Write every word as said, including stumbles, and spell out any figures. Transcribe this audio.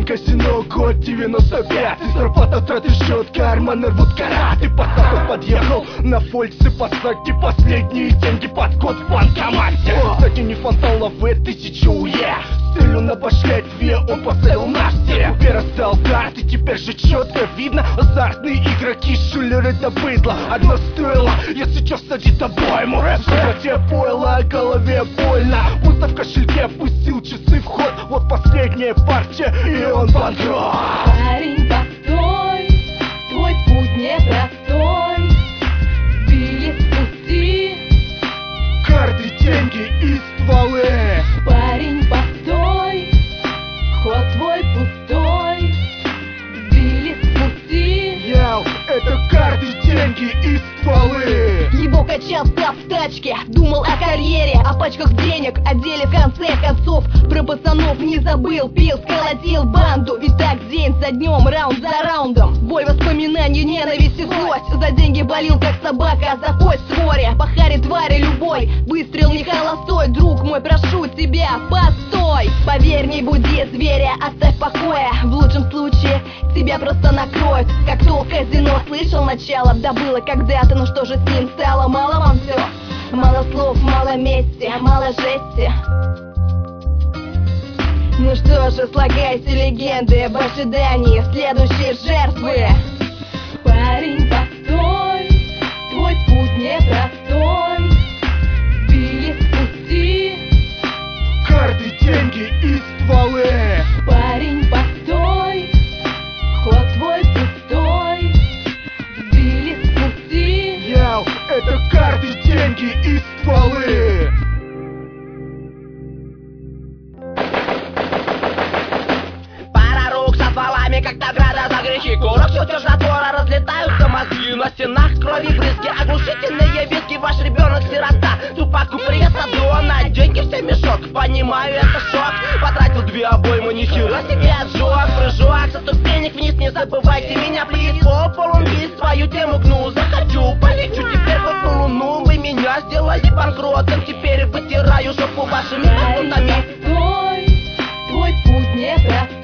казино, год девяносто пятый. Зарплата, траты, счет, карманы рвут караты. Поставка подъехал на фольце посадки. Последние деньги под код в банкомате. Закинь фонтан лавы, тысячу уе. Стрелю на башке две, он поставил на все. Купе раздал карты, теперь же четко видно. Азартные игроки, шулеры да быдло. Одно стоило, если чё всадить обойму. В животе пойло, а голове больно. Будто в кошельке пустил часы в ход. Вот последняя партия, и он банкрот. Парень, постой, твой путь непростой. Сбили с пути карты, деньги и стволы. Парень, постой, ход твой пустой. Сбили с пути. Яу, это карты, деньги и стволы. Его качал став в тачке, думал о карьере, о пачках денег, о деле в конце концов. Про пацанов не забыл, пил, сколотил банду. Ведь так день за днем, раунд за раундом. Боль воспоминаний, ненависть и злость. За деньги болел как собака, а за кость своре. По харе твари любой, выстрел не холостой. Друг мой, прошу тебя, постой. Поверь, не буди зверя, оставь покоя. В лучшем случае тебя просто накроют. Как то казино, слышал начало, да было когда-то, ну что же с ним стало? Мало вам все, мало слов, мало мести, мало жести. Ну что же, слагайте легенды об ожидании следующей жертвы. Парень, постой, твой путь непростой. Сбили с пути карты, деньги и стволы. Парень, постой, ход твой пустой. Сбили с пути. Яу, это карты, деньги и стволы. Как награда за грехи, курок, чертеж затвора. Разлетаются мозги на стенах, крови брызги. Оглушительные визги, ваш ребенок сирота. Тупаку пресса дона, деньги все мешок. Понимаю, это шок. Потратил две обоймы, нихера себе отжог. Прыжок со ступенек вниз, не забывайте меня, плиз. По полумбить свою тему гну. Захочу, полечу теперь хоть на луну. Вы меня сделали банкротом, теперь вытираю жопу вашими Парень, постой, твой путь непростой.